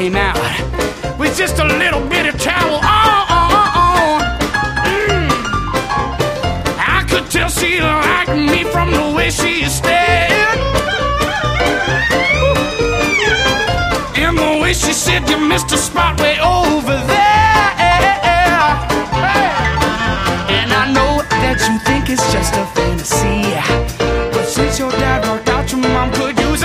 came out with just a little bit of towel. I could tell she liked me from the way she stared, and the way she said, "You missed a spot way over there."